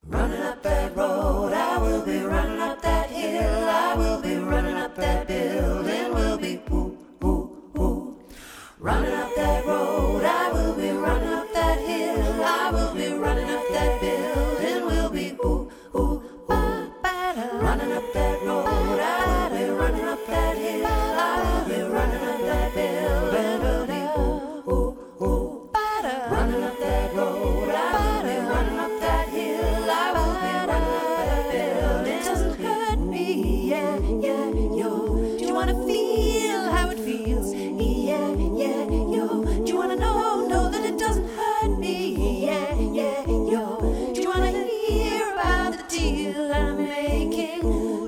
Running up that road, I will be running up that hill, I will be running up that building, will be woo, woo, woo. Running up that road, I will be running up that hill, I will be running up that building, will be woo, woo, woo. Running up that road, I will be running up that hill, I will be running up that building, will be woo, woo, woo. Running up that road, I will be running up that hill, I will be running up that building. It doesn't hurt me, yeah, yeah, yo. Do you wanna feel how it feels? Yeah, yeah, yo. Do you wanna know that it doesn't hurt me? Yeah, yeah, yo. Do you wanna hear about the deal I'm making?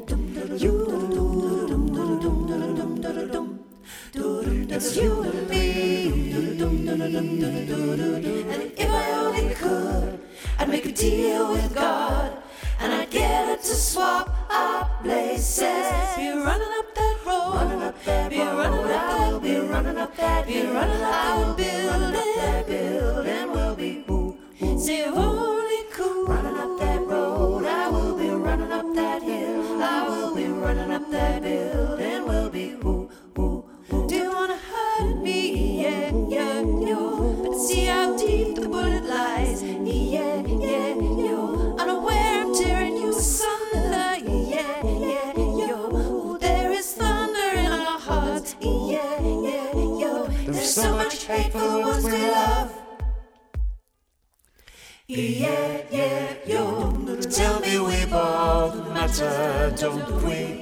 It's you and me. And if I only could, I'd make a deal with God, and I'd get it to swap our places. Be running up that road, running up that be running up that, be running up that, be running up that building, will be woo. Say if only could, running up that road, I will be running up that hill, I will be running up that building, will be woo, woo, woo. Do you wanna hurt me? Yeah, yeah, yo. But see how deep the bullet lies. Yeah, yeah, yo. Unaware I'm tearing you asunder. Yeah, yeah, yo. There is thunder in our hearts. Yeah, yeah, yo. There's so much hate for the ones we love. Yeah, yeah, yo. Tell me we both matter, don't we?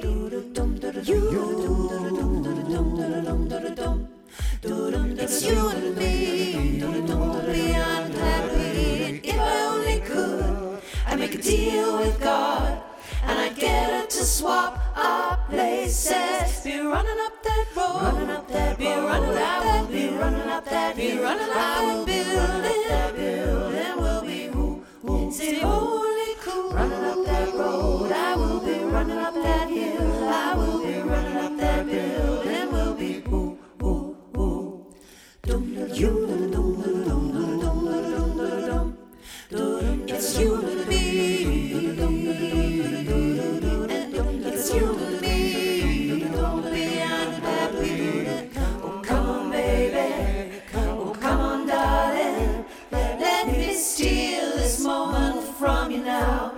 It's you and me. Don't be unhappy. If I only could, I'd make a deal with God, and I'd get her to swap our places. Be running up that road, running up that, be running up that, be running up that, be running up that building, will be who, say only cool. Running up that road, I will be running up that hill, I will be running up that building, will be who, who, who. It's you and me. It's you and me. Don't be unhappy. Oh, come on, baby. Oh, come on, darling. Let me steal this moment from you now.